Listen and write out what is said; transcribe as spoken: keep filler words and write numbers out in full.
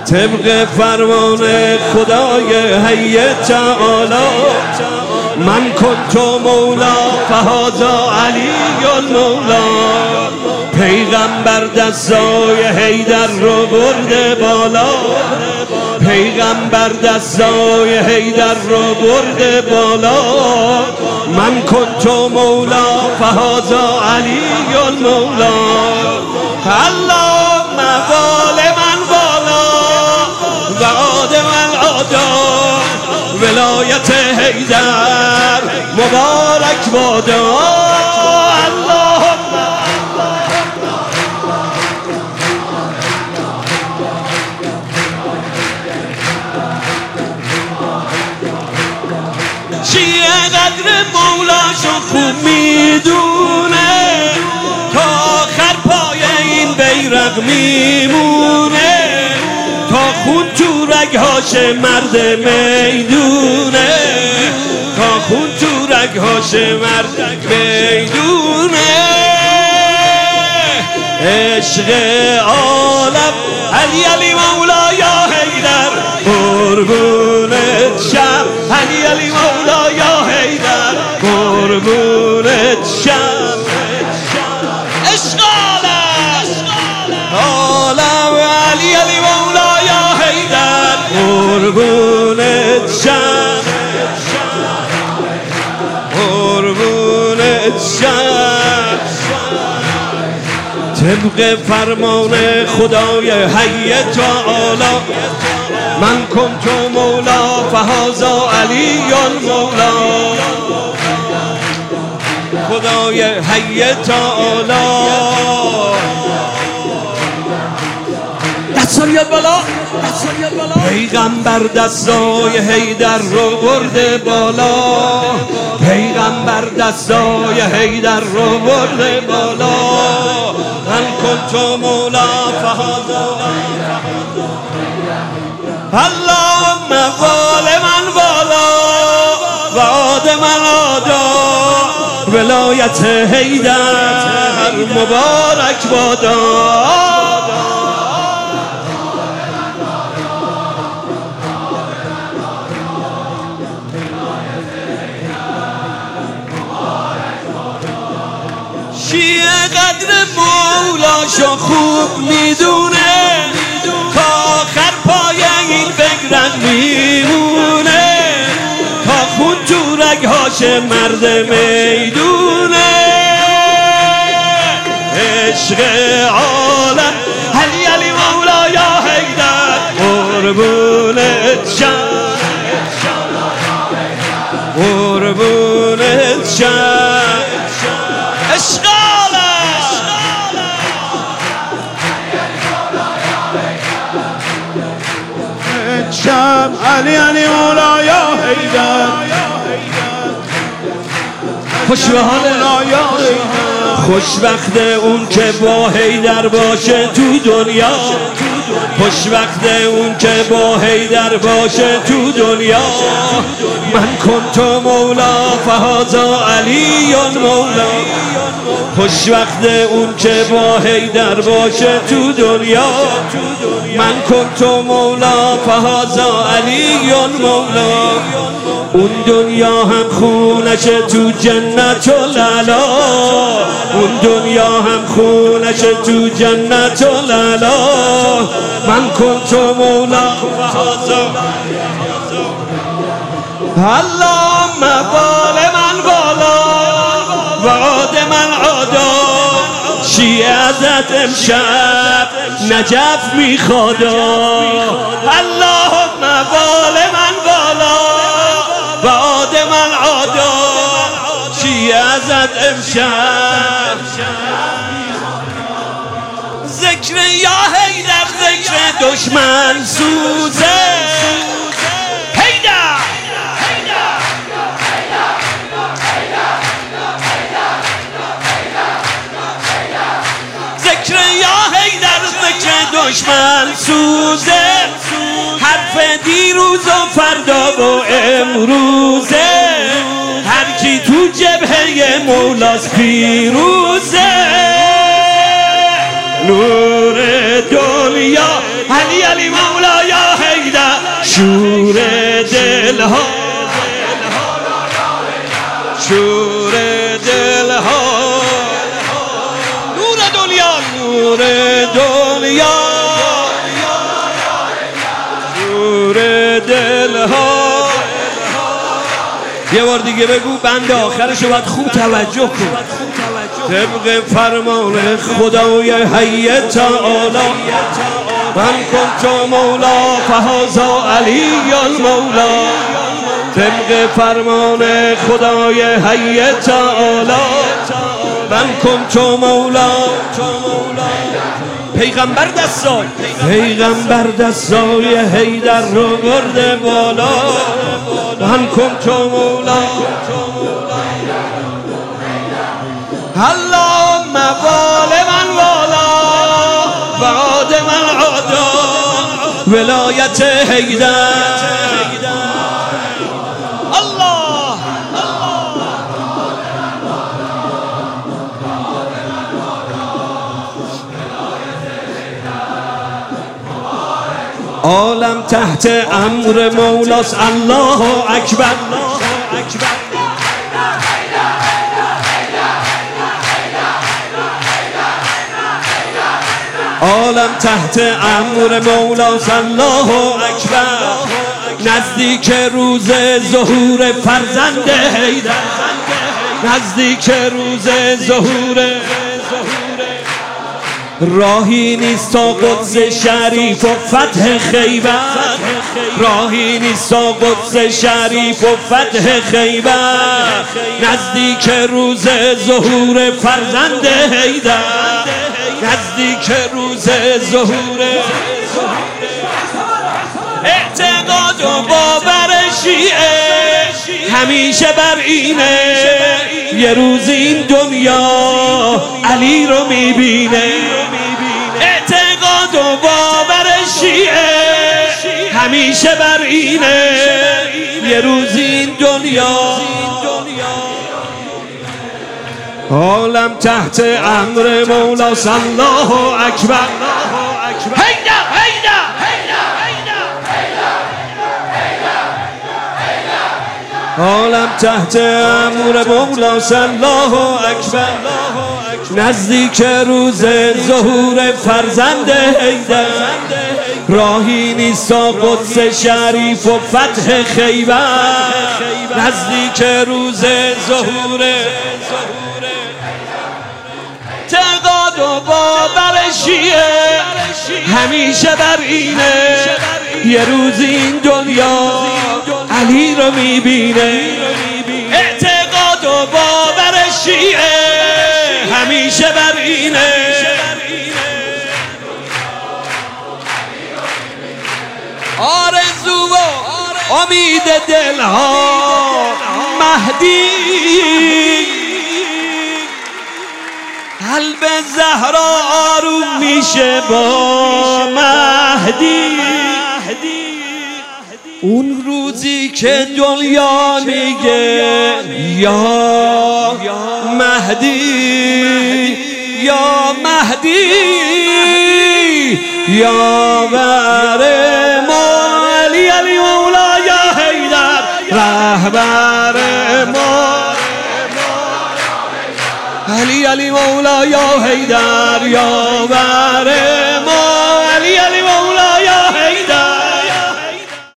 طبق فرمان خدای حی تعالی من کنت مولا فهذا علی المولا. پیغمبر دستای حیدر رو برده بالا، پیغمبر دستای حیدر رو برده بالا. من کنت مولا فهذا علی المولا. اللهم بال من بالا و آدم العادا، ولایت حیدر مبارک بادا. شیعه قدر مولاشو خوب میدونه، تا آخر پای این بیرق میمونه، تا خون تو رگهاش مرد میدونه، تا خون تو رگهاش مرد میدونه. عشق عالم علی علی مولا یا حیدر، قربونت شم علی علی مولا یا حیدر، قربونت شم. عشق عالم علی علی مولا یا حیدر، قربونت شم، قربونت شم. طبق فرمان خدای حی تعالی من کنت مولا فهذا علی المولا. خدای حی تعالی دستان یاد بالا، پیغمبر دستای حیدر رو برده بالا، پیغمبر دستای حیدر رو برده بالا. من کنت مولا فهذا اللهم بال من بالا و آدم العادا، ولایت حیدر مبارک بادا. شیعه قدر مولاشو خوب میدونه، تا آخر پای این بگرد میمونه، تا خون تو رگهاش مرد میدونه. عشق عالم علی علی مولا یا حیدر، قربونت شم، قربونت شم. عشق شم علی علی مولا یا حیدر، خوش به حال خوشبخت اون که با حیدر باشه تو دنیا، خوشبخت اون که با حیدر باشه تو دنیا. من کنت مولا فهذا علی المولا. خوشبخت اون که با حیدر باشه تو دنیا. من کنت مولا فهذا علی المولا. اون دنیا هم خونشه تو جنت العلا، اون دنیا هم خونشه تو جنت العلا. من کنت مولا فهذا اللهم بال من بالا و آدم العادا. شیعه ازت امشب نجف میخوادا، اللهم بال من بالا و آدم العادا. شیعه ازت امشب ذکر یا حیدر، ذکر دشمن سوزه. حیدر ذکر یا حیدر، ذکر دشمن سوزه. حرف دیروز و فردا و امروزه، هر کی تو جبهه مولاست پیروزه. نور دنیا علی علی مولا شور دلها شور دلها نور دنیا نور دنیا شور دلها. یه بار دیگه بگو، بند آخرشو باید خوب توجه کن. طبق فرمان خدای حی تعالی من کنت مولا فهذا علی المولا. طبق فرمان خدای حی تعالی من کنت مولا. پیغمبر دستای پیغمبر دستای حیدر رو برده بالا. من کنت مولا. اللهم وال من والا و عاد من عادا ولایت حیدر. الله عالم تحت امر مولاست. الله اکبر. عالم تحت امر مولاست. الله اکبر. نزدیک روز ظهور فرزند حیدر. نزدیک روز ظهور راهی نیست تا قدس شریف و فتح خیبر. راهی نیست تا قدس شریف و فتح خیبر. نزدیک روز ظهور فرزند حیدر. نزدیک روز ظهور اعتقاد و باور شیعه همیشه بر اینه یه روز این دنیا علی رو میبینه. اعتقاد و باور شیعه همیشه بر اینه یه روز این دنیا. عالم تحت امر مولا. الله اکبر. حیدر حیدر عالم تحت امر مولا. الله اکبر. نزدیک روز ظهور فرزند حیدر. راهی نیست تا قدس شریف و فتح خیبر. نزدیک روز ظهور اعتقاد و باور شیعه همیشه بر اینه یه روز این دنیا علی رو میبینه. اعتقاد و باور شیعه همیشه بر اینه. آرزو و امید دلها مهدی. قلب زهرا آروم میشه با مهدی. اون روزی که دنیا میگه یا مهدی یا مهدی یا بر ما علی علی مولا یا حیدر رهبر ما. علی علی مولا یا حیدر یا بر